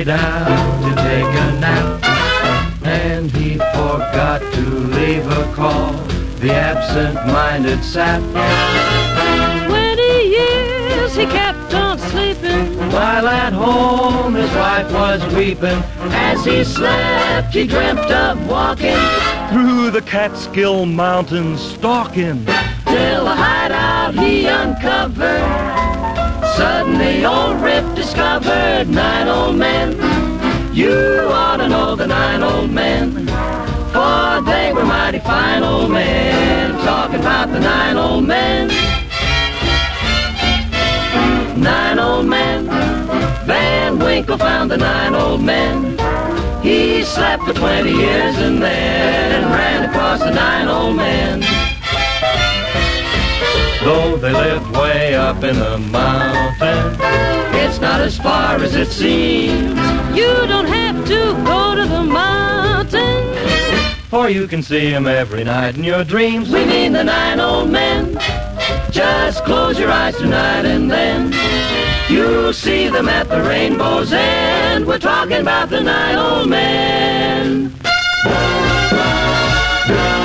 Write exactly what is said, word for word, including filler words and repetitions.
lay down to take a nap, and he forgot to leave a call, the absent-minded sap. Twenty years he kept on sleeping, while at home his wife was weeping. As he slept, he dreamt of walking through the Catskill Mountains, stalking, till a hideout he uncovered. Suddenly old Rip discovered nine old men. You ought to know the nine old men, for they were mighty fine old men. Talking about the nine old men. Nine old men. Van Winkle found the nine old men. He slept for twenty years and then ran across the nine old men. Though they lived way up in the mountain, it's not as far as it seems. You don't have to go to the mountain, for you can see them every night in your dreams. We mean the nine old men. Just close your eyes tonight and then you'll see them at the rainbow's end. We're talking about the nine old men.